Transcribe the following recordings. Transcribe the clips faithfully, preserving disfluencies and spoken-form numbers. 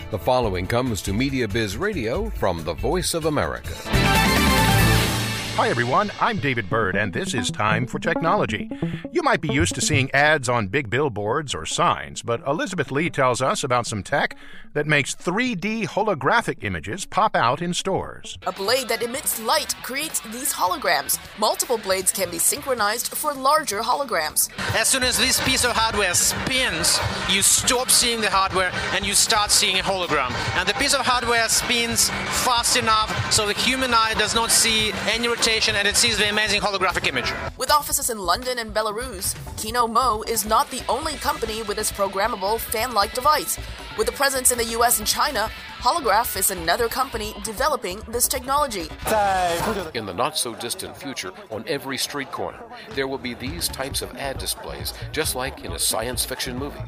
The following comes to Media Biz Radio from the Voice of America. Hi, everyone. I'm David Byrd, and this is Time for Technology. You might be used to seeing ads on big billboards or signs, but Elizabeth Lee tells us about some tech that makes three D holographic images pop out in stores. A blade that emits light creates these holograms. Multiple blades can be synchronized for larger holograms. As soon as this piece of hardware spins, you stop seeing the hardware and you start seeing a hologram. And the piece of hardware spins fast enough so the human eye does not see any rotation and it sees the amazing holographic image. With offices in London and Belarus, Kino Mo is not the only company with this programmable fan-like device. With a presence in the U S and China, Holograph is another company developing this technology. In the not-so-distant future, on every street corner, there will be these types of ad displays, just like in a science fiction movie.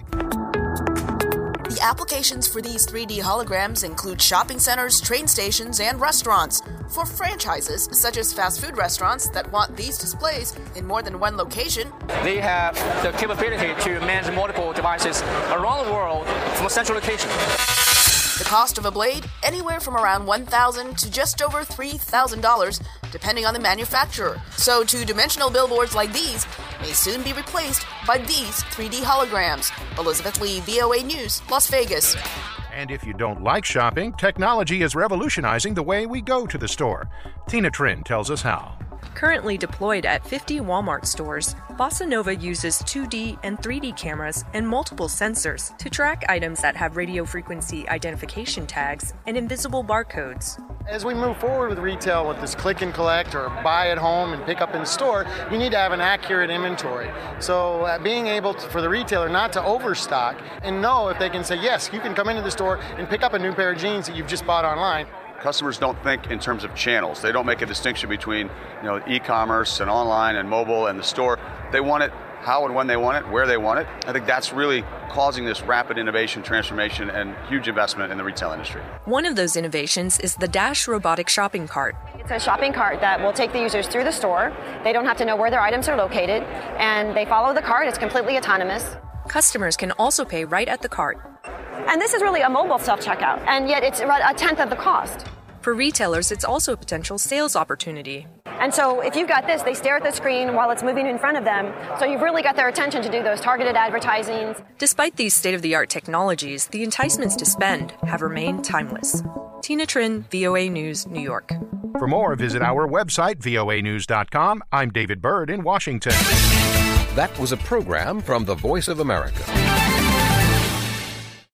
The applications for these three D holograms include shopping centers, train stations, and restaurants. For franchises, such as fast food restaurants that want these displays in more than one location, they have the capability to manage multiple devices around the world from a central location. The cost of a blade, anywhere from around one thousand dollars to just over three thousand dollars, depending on the manufacturer. So two-dimensional billboards like these may soon be replaced by these three D holograms. Elizabeth Lee, V O A News, Las Vegas. And if you don't like shopping, technology is revolutionizing the way we go to the store. Tina Trin tells us how. Currently deployed at fifty Walmart stores, Bossa Nova uses two D and three D cameras and multiple sensors to track items that have radio frequency identification tags and invisible barcodes. As we move forward with retail with this click and collect or buy at home and pick up in store, you need to have an accurate inventory. So uh, being able to, for the retailer not to overstock and know if they can say, yes, you can come into the store and pick up a new pair of jeans that you've just bought online. Customers don't think in terms of channels. They don't make a distinction between, you know, e-commerce and online and mobile and the store. They want it how and when they want it, where they want it. I think that's really causing this rapid innovation, transformation, and huge investment in the retail industry. One of those innovations is the Dash robotic shopping cart. It's a shopping cart that will take the users through the store. They don't have to know where their items are located, and they follow the cart. It's completely autonomous. Customers can also pay right at the cart. And this is really a mobile self-checkout, and yet it's a tenth of the cost. For retailers, it's also a potential sales opportunity. And so if you've got this, they stare at the screen while it's moving in front of them, so you've really got their attention to do those targeted advertisings. Despite these state-of-the-art technologies, the enticements to spend have remained timeless. Tina Trin, V O A News, New York. For more, visit our website, V O A news dot com. I'm David Byrd in Washington. That was a program from the Voice of America.